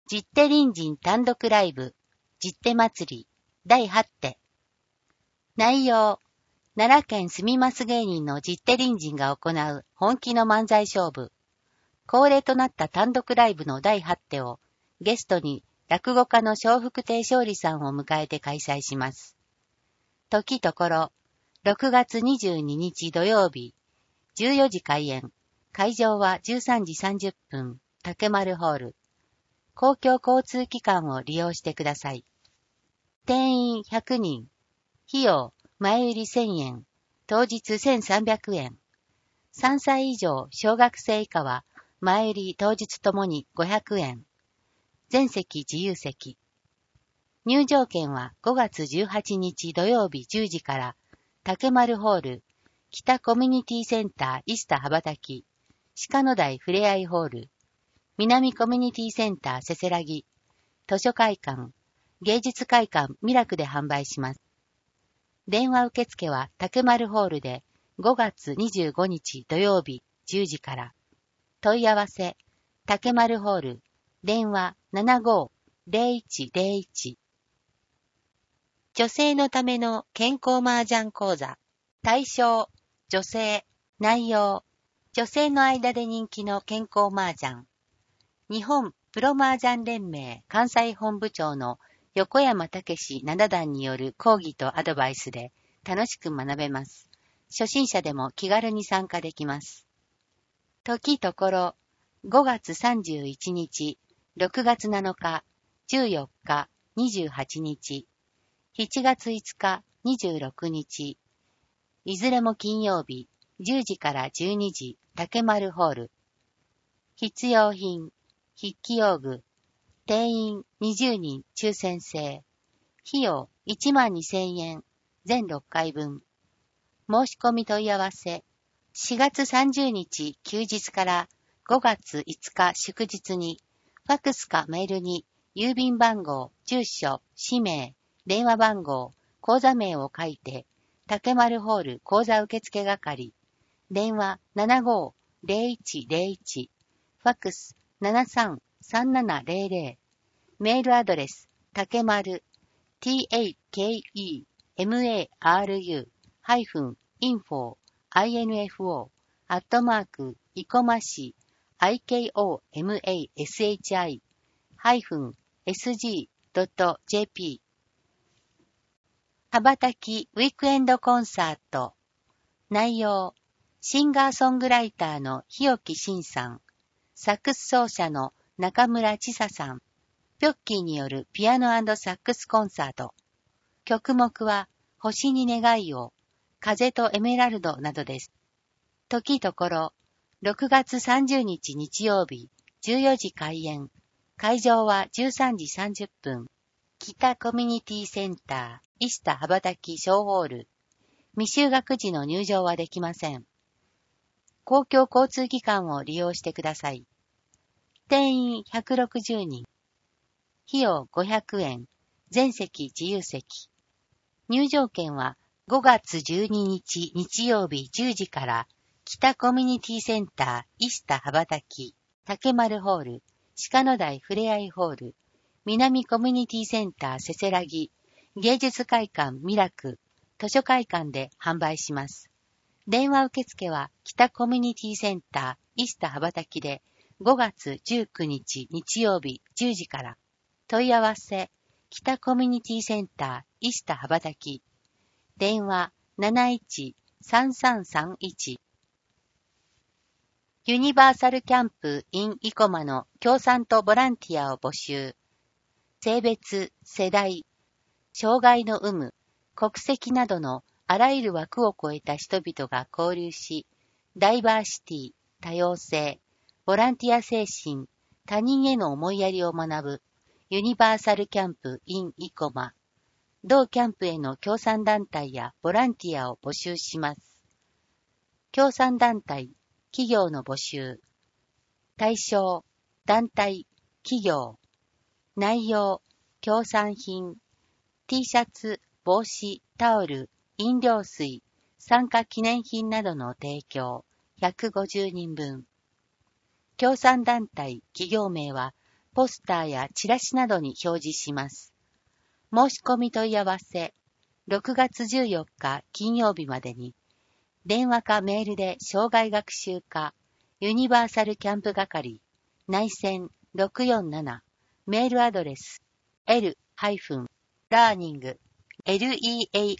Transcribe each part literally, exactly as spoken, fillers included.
実手隣人単独ライブ、実手祭り、だいはち手。内容、奈良県住みます芸人の実手隣人が行う本気の漫才勝負。恒例となった単独ライブのだいはち手を、ゲストに落語家の笑福亭昇利さんを迎えて開催します。時ところ、ろくがつにじゅうににち土曜日、じゅうよじ開演、会場はじゅうさんじさんじゅっぷん、竹丸ホール。公共交通機関を利用してください。定員ひゃくにん。費用、前売りせんえん。当日せんさんびゃくえん。さんさい以上、小学生以下は、前売り当日ともにごひゃくえん。全席自由席。入場券はごがつじゅうはちにち土曜日じゅうじから、竹丸ホール、北コミュニティセンターイスタ羽ばたき、鹿野台ふれあいホール、南コミュニティセンターせせらぎ、図書会館、芸術会館ミラクで販売します。電話受付は竹丸ホールでごがつにじゅうごにち土曜日じゅうじから。問い合わせ、竹丸ホール、電話 ななごーぜろいちぜろいち。女性のための健康麻雀講座。対象、女性。内容、女性の間で人気の健康麻雀。日本プロ麻雀連盟関西本部長の横山武史七段による講義とアドバイスで楽しく学べます。初心者でも気軽に参加できます。時ところ、ごがつさんじゅういちにち、ろくがつなのか、じゅうよっか、にじゅうはちにち、しちがついつか、にじゅうろくにち、いずれも金曜日、じゅうじからじゅうにじ、竹丸ホール。必要品、筆記用具、定員にじゅうにん抽選制。費用いちまんにせんえん、全ろっかいぶん。申し込み問い合わせ。しがつさんじゅうにち休日からごがついつか祝日に、ファックスかメールに郵便番号、住所、氏名、電話番号、口座名を書いて、竹丸ホール口座受付係。電話 ななごーぜろいちぜろいち。ファックス ななさんさんななぜろぜろ。メールアドレス、竹丸、takemaru-info、info、アットマーク、いこまし、ikomashi、ハイフン、sg.jp。羽ばたきウィークエンドコンサート。内容、シンガーソングライターの日置慎さん、サックス奏者の中村千沙さん、ピョッキーによるピアノ&サックスコンサート。曲目は、星に願いを、風とエメラルドなどです。時ところ、ろくがつさんじゅうにち日曜日、じゅうよじ開演。会場はじゅうさんじさんじゅっぷん。北コミュニティセンター、イスタ羽ばたき小ホール。未就学時の入場はできません。公共交通機関を利用してください。定員ひゃくろくじゅうにん。費用ごひゃくえん。全席自由席。入場券はごがつじゅうににち日曜日じゅうじから北コミュニティセンターイスタ羽ばたき竹丸ホール鹿野台ふれあいホール南コミュニティセンターせせらぎ芸術会館ミラク図書会館で販売します。電話受付は北コミュニティセンターイスタ羽ばたきでごがつじゅうくにち日曜日じゅうじから。問い合わせ、北コミュニティセンター、イスタ羽ばたき。電話 なないちさんさんさんいち。ユニバーサルキャンプ in 生駒の協賛とボランティアを募集。性別、世代、障害の有無、国籍などのあらゆる枠を超えた人々が交流し、ダイバーシティ、多様性、ボランティア精神、他人への思いやりを学ぶ。ユニバーサルキャンプ in 生駒。同キャンプへの協賛団体やボランティアを募集します。協賛団体、企業の募集。対象、団体、企業。内容、協賛品。T シャツ、帽子、タオル、飲料水、参加記念品などの提供。ひゃくごじゅうにんぶん。協賛団体、企業名は、 ポスターやチラシなどに表示します。申し込み問い合わせ、ろくがつじゅうよっか金曜日までに、電話かメールで生涯学習課、ユニバーサルキャンプ係、内線ろくよんなな、メールアドレス、l-learning、learning、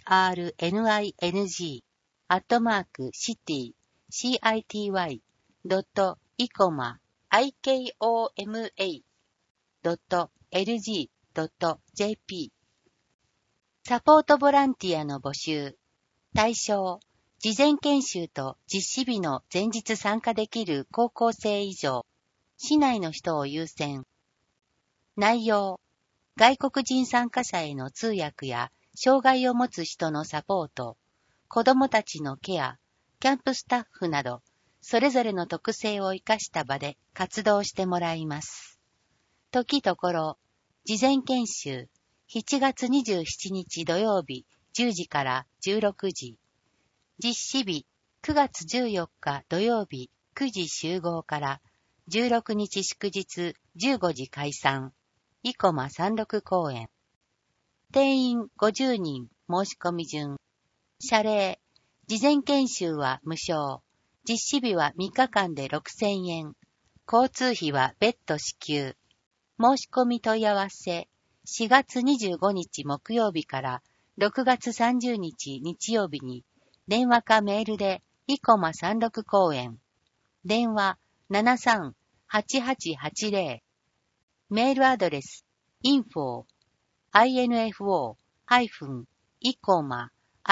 アットマーク、city、city、ドット、イコマ、ikoma、ドット、lg、ドット、jp。サポートボランティアの募集。対象、事前研修と実施日の前日参加できる高校生以上、市内の人を優先。内容、外国人参加者への通訳や障害を持つ人のサポート、子どもたちのケア、キャンプスタッフなど、それぞれの特性を生かした場で活動してもらいます。時ところ、事前研修、しちがつにじゅうしちにち土曜日じゅうじからじゅうろくじ。実施日くがつじゅうよっか土曜日くじ集合からじゅうろくにち祝日じゅうごじ解散。生駒さんろく公園。定員ごじゅうにん申し込み順。謝礼。事前研修は無償。実施日はみっかかんでろくせんえん。交通費は別途支給。申し込み問い合わせ。しがつにじゅうごにち木曜日からろくがつさんじゅうにち日曜日に電話かメールで生駒さんろく公園。電話 ななさんはちはちはちぜろ。メールアドレス インフォ info ハイフン イコマ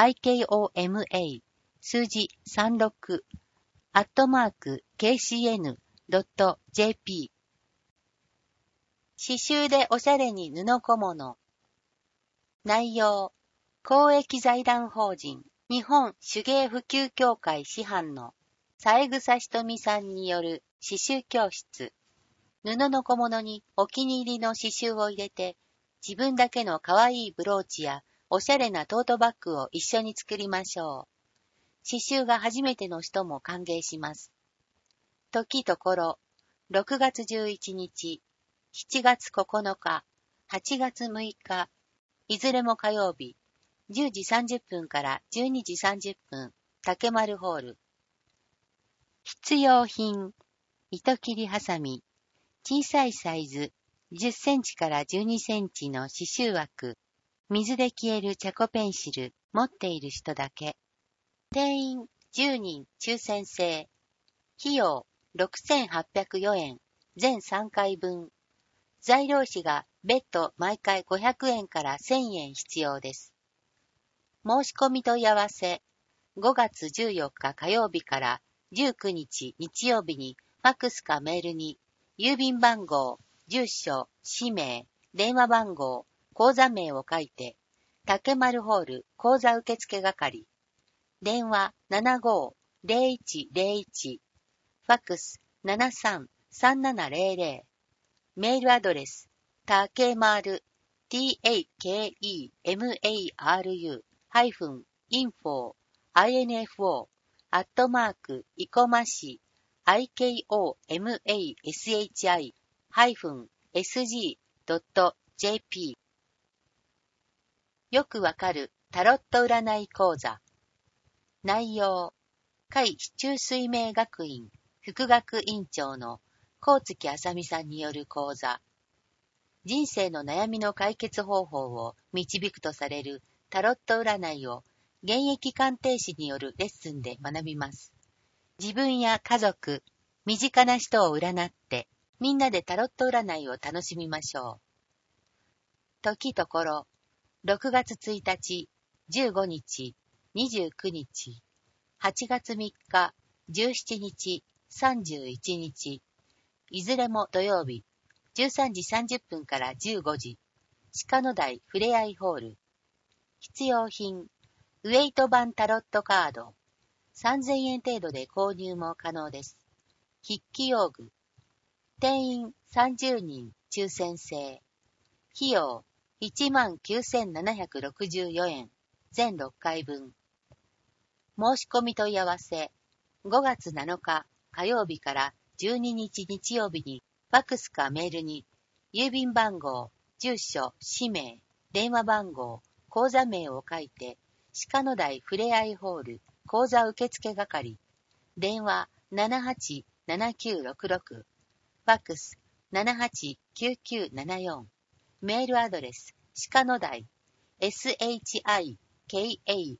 ikoma 数字さんろくアットマーク ケーシーエヌドットジェーピー。刺繍でおしゃれに布小物。内容、公益財団法人日本手芸普及協会師範の三枝ひとみさんによる刺繍教室。布の小物にお気に入りの刺繍を入れて、自分だけのかわいいブローチやおしゃれなトートバッグを一緒に作りましょう。刺繍が初めての人も歓迎します。時ところ、ろくがつじゅういちにち、しちがつここのか、はちがつむいか、いずれも火曜日、じゅうじさんじゅっぷんからじゅうにじさんじゅっぷん、竹丸ホール。必要品、糸切りハサミ、小さいサイズ、じゅっセンチからじゅうにセンチの刺繍枠、水で消えるチャコペンシル、持っている人だけ。定員じゅうにん抽選制。費用ろくせんはっぴゃくよえん、全さんかいぶん。材料費が別途毎回ごひゃくえんからせんえん必要です。申し込み問い合わせ、ごがつじゅうよっか火曜日からじゅうくにち日曜日にファックスかメールに、郵便番号、住所、氏名、電話番号、口座名を書いて、竹丸ホール口座受付係。電話 ななごーぜろいちぜろいち、ファックス ななさんさんななぜろぜろ。メールアドレス、たけまる、takemaru、ハイフン、インフォ、アイエヌエフオー、アットマーク、いこまし、ikomashi、ハイフン、エスジードットジェーピー。よくわかるタロット占い講座。内容、海市中水明学院副学院長の高月あさみさんによる講座。人生の悩みの解決方法を導くとされるタロット占いを現役鑑定士によるレッスンで学びます。自分や家族、身近な人を占って、みんなでタロット占いを楽しみましょう。時ところ、ろくがつついたち、じゅうごにち、にじゅうくにち、はちがつみっか、じゅうしちにち、さんじゅういちにち、いずれも土曜日、じゅうさんじさんじゅっぷんからじゅうごじ、鹿野台ふれあいホール。必要品、ウェイト版タロットカード。さんぜんえん程度で購入も可能です。筆記用具。定員さんじゅうにん抽選制。費用いちまんきゅうせんななひゃくろくじゅうよえん。全ろっかいぶん。申し込み問い合わせ。ごがつなのか火曜日からじゅうににち日曜日にファックスかメールに郵便番号、住所、氏名、電話番号、口座名を書いて、鹿野台ふれあいホール、口座受付係、電話 ななはちななきゅうろくろく、ファックス ななはちきゅうきゅうななよん、メールアドレス、鹿野台、shikanoodai、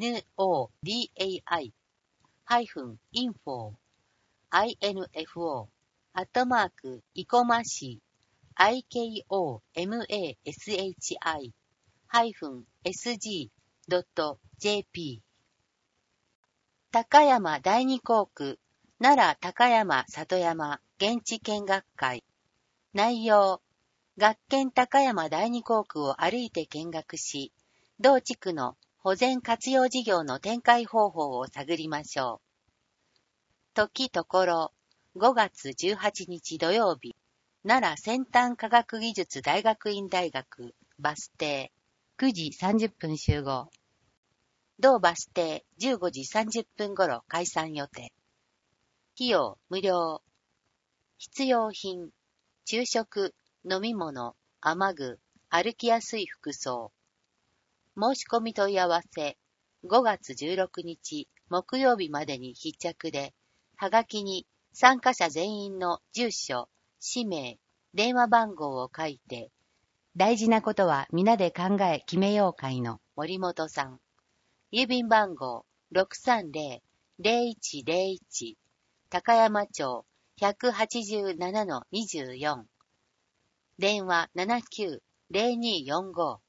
ハイフン、info、info、アットマーク、いこまし、ikomashi、ハイフン、sg.jp。高山第二航空、奈良高山里山現地見学会。内容、学研高山第二航空を歩いて見学し、同地区の保全活用事業の展開方法を探りましょう。時ところ、ごがつじゅうはちにち土曜日、奈良先端科学技術大学院大学、バス停、くじさんじゅっぷん集合。同バス停じゅうごじさんじゅっぷん頃開山予定。費用無料。必要品、昼食、飲み物、雨具、歩きやすい服装。申し込み問い合わせ、ごがつじゅうろくにち木曜日までに必着で、はがきに参加者全員の住所、氏名、電話番号を書いて、大事なことは皆で考え決めよう会の森本さん。郵便番号 ろくさんぜろ ぜろいちぜろいち 高山町 ひゃくはちじゅうななのにじゅうよん。電話 ななきゅうぜろによんご。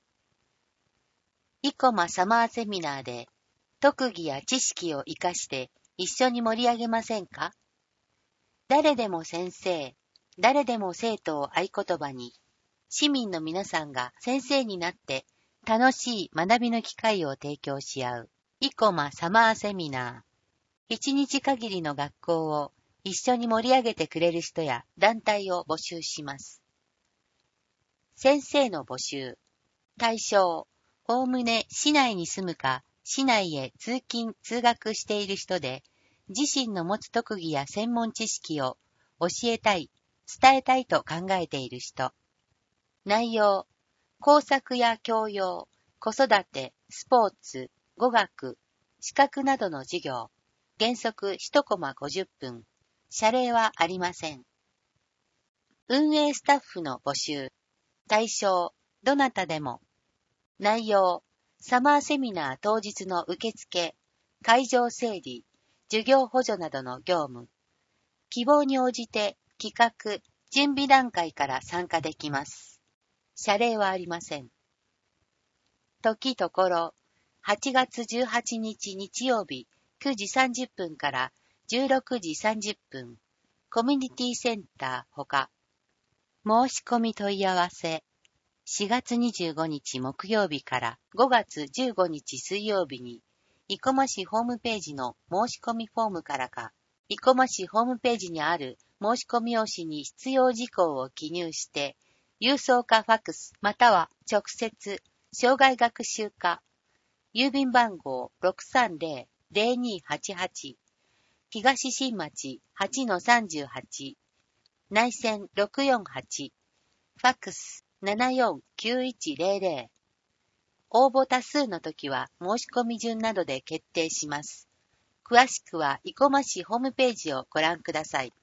生駒サマーセミナーで特技や知識を活かして一緒に盛り上げませんか？誰でも先生、誰でも生徒を合言葉に、市民の皆さんが先生になって楽しい学びの機会を提供し合う、生駒サマーセミナー。一日限りの学校を一緒に盛り上げてくれる人や団体を募集します。先生の募集。対象、おおむね市内に住むか、市内へ通勤・通学している人で、自身の持つ特技や専門知識を教えたい、伝えたいと考えている人。内容、工作や教養、子育て、スポーツ、語学、資格などの授業。原則いちコマごじゅっぷん。謝礼はありません。運営スタッフの募集。対象、どなたでも。内容、サマーセミナー当日の受付、会場整理、授業補助などの業務。希望に応じて企画、準備段階から参加できます。謝礼はありません。時ところ、はちがつじゅうはちにち日曜日くじさんじゅっぷんからじゅうろくじさんじゅっぷん、コミュニティセンターほか。申し込み問い合わせ。しがつにじゅうごにち木曜日からごがつじゅうごにち水曜日に、生駒市ホームページの申し込みフォームからか、生駒市ホームページにある申し込み用紙に必要事項を記入して、郵送かファックスまたは直接、障害学習課、郵便番号 ろくさんぜろ ぜろにはちはち、東新町 はちのさんじゅうはち、内線ろくよんはち、ファックスななよんきゅういちぜろぜろ。応募多数の時は申し込み順などで決定します。詳しくは生駒市ホームページをご覧ください。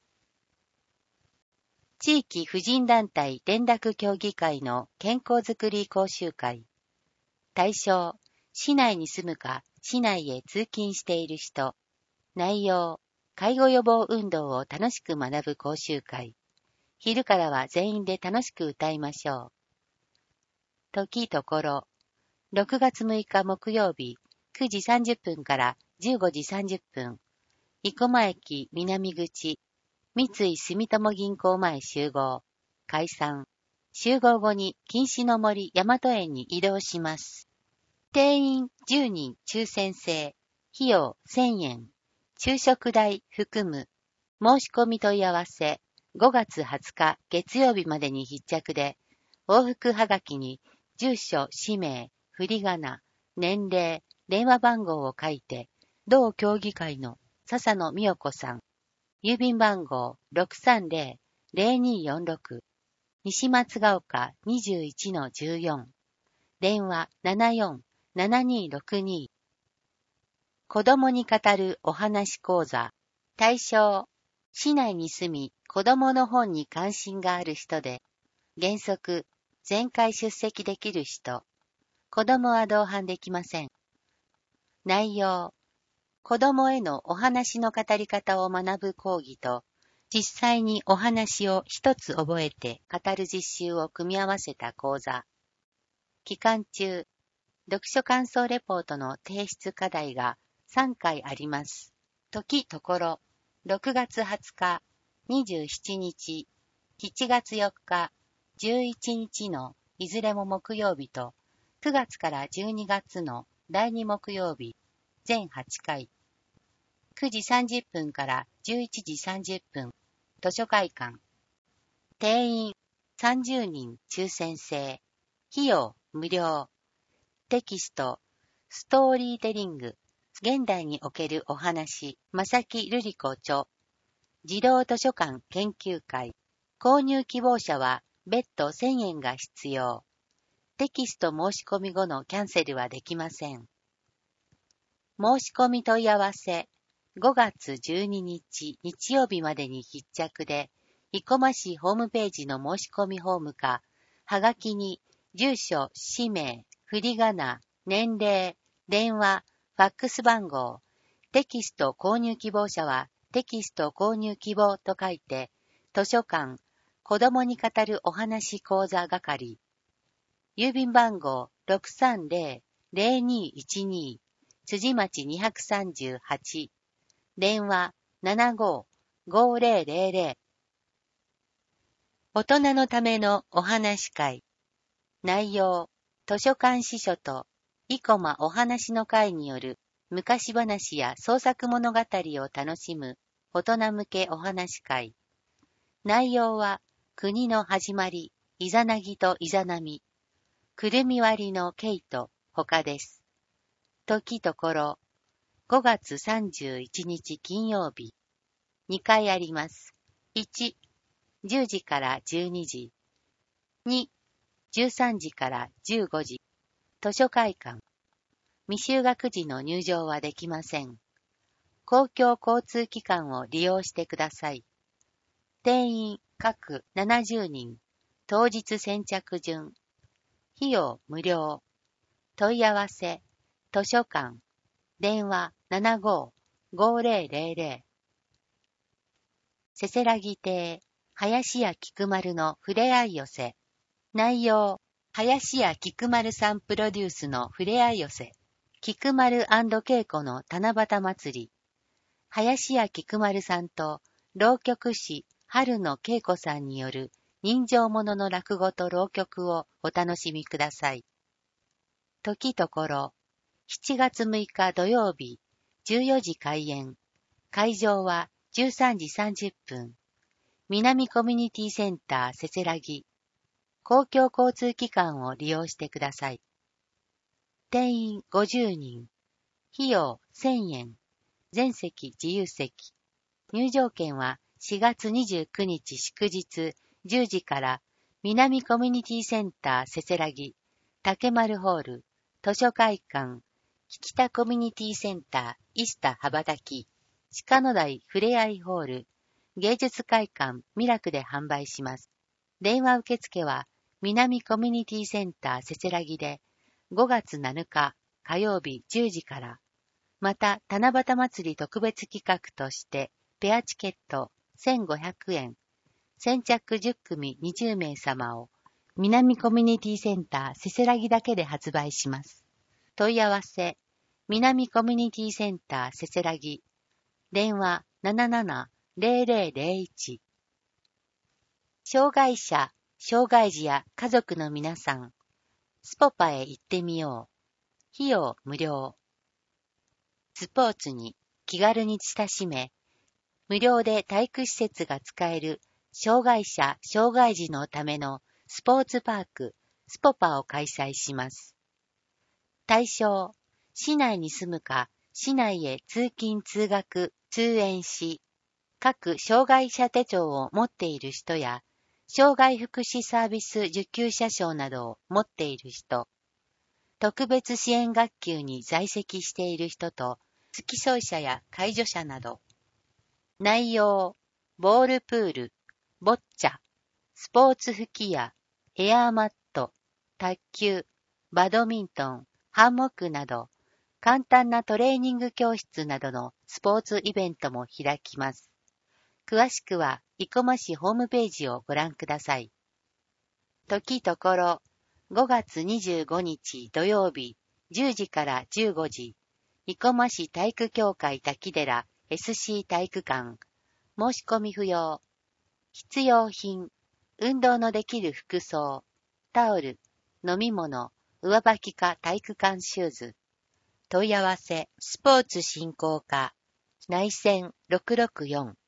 地域婦人団体連絡協議会の健康づくり講習会。対象、市内に住むか、市内へ通勤している人。内容、介護予防運動を楽しく学ぶ講習会。昼からは全員で楽しく歌いましょう。時ところ、ろくがつむいか木曜日くじさんじゅっぷんからじゅうごじさんじゅっぷん、生駒駅南口、三井住友銀行前集合、解散。集合後に錦糸の森大和園に移動します。定員じゅうにん抽選制、費用せんえん、昼食代含む。申し込み問い合わせ、ごがつはつか月曜日までに必着で、往復はがきに住所、氏名、振り仮名、年齢、電話番号を書いて、同協議会の笹野美代子さん、郵便番号 ろくさんぜろ ぜろによんろく、 西松ヶ丘 にじゅういちのじゅうよん。電話 ななよんななにろくに。子供に語るお話講座。対象、市内に住み子供の本に関心がある人で、原則、全回出席できる人。子供は同伴できません。内容、子供へのお話の語り方を学ぶ講義と、実際にお話を一つ覚えて語る実習を組み合わせた講座。期間中、読書感想レポートの提出課題がさんかいあります。時ところ、ろくがつはつか、にじゅうしちにち、しちがつよっか、じゅういちにちのいずれも木曜日と、くがつからじゅうにがつのだいに木曜日、全はちかい。くじさんじゅっぷんからじゅういちじさんじゅっぷん、図書会館。定員さんじゅうにん抽選制。費用無料。テキスト、ストーリーテリング、現代におけるお話、正木瑠璃子著。児童図書館研究会。購入希望者は別途せんえんが必要。テキスト申し込み後のキャンセルはできません。申し込み問い合わせ、ごがつじゅうににち日曜日までに必着で、生駒市ホームページの申し込みフォームか、はがきに住所、氏名、振り仮名、年齢、電話、ファックス番号、テキスト購入希望者はテキスト購入希望と書いて、図書館、子供に語るお話講座係、郵便番号 ろくさんぜろぜろにいちに、辻町にさんはち、電話 ななごーごーぜろぜろぜろ。大人のためのお話会。内容、図書館司書と生駒お話の会による昔話や創作物語を楽しむ大人向けお話会。内容は国の始まり、イザナギとイザナミ、くるみ割りのケイと他です。時ところ、ごがつさんじゅういちにち金曜日。にかいあります。いち、じゅうじからじゅうにじ。に、じゅうさんじからじゅうごじ。図書会館。未就学児の入場はできません。公共交通機関を利用してください。定員各ななじゅうにん。当日先着順。費用無料。問い合わせ、図書館。電話 ななごーごーぜろぜろぜろ。せせらぎ亭、林家菊丸のふれあい寄せ。内容、林家菊丸さんプロデュースのふれあい寄せ。菊丸&恵子の七夕祭り。林家菊丸さんと浪曲師春野恵子さんによる人情物の落語と浪曲をお楽しみください。時ところ、しちがつむいか土曜日、じゅうよじ開演。会場はじゅうさんじさんじゅっぷん。南コミュニティセンターせせらぎ。公共交通機関を利用してください。定員ごじゅうにん。費用せんえん。全席自由席。入場券はしがつにじゅうくにち祝日じゅうじから南コミュニティセンターせせらぎ、竹丸ホール、図書会館、北コミュニティセンターイスタ羽ばたき、鹿野台ふれあいホール、芸術会館ミラクで販売します。電話受付は南コミュニティセンターせせらぎでごがつなのか火曜日じゅうじから、また七夕祭り特別企画としてペアチケットせんごひゃくえん、先着じゅっくみにじゅうめい様を南コミュニティセンターせせらぎだけで発売します。問い合わせ、南コミュニティセンターせせらぎ、電話 ななななぜろぜろぜろいち。障害者、障害児や家族の皆さん、スポパへ行ってみよう。費用無料。スポーツに気軽に親しめ、無料で体育施設が使える障害者・障害児のためのスポーツパーク、スポパを開催します。対象、市内に住むか、市内へ通勤通学、通園し、各障害者手帳を持っている人や、 障害福祉サービス受給者証などを持っている人、特別支援学級に在籍している人と、付き添い者や介助者など。内容、ボールプール、ボッチャ、スポーツ吹き矢、エアーマット、卓球、バドミントン、ハンモックなど、簡単なトレーニング教室などのスポーツイベントも開きます。詳しくは、生駒市ホームページをご覧ください。時ところ、ごがつにじゅうごにち土曜日、じゅうじからじゅうごじ、生駒市体育協会滝寺 エスシー 体育館、申し込み不要。必要品、運動のできる服装、タオル、飲み物、上履きか体育館シューズ。問い合わせ、スポーツ振興課、内線ろくろくよん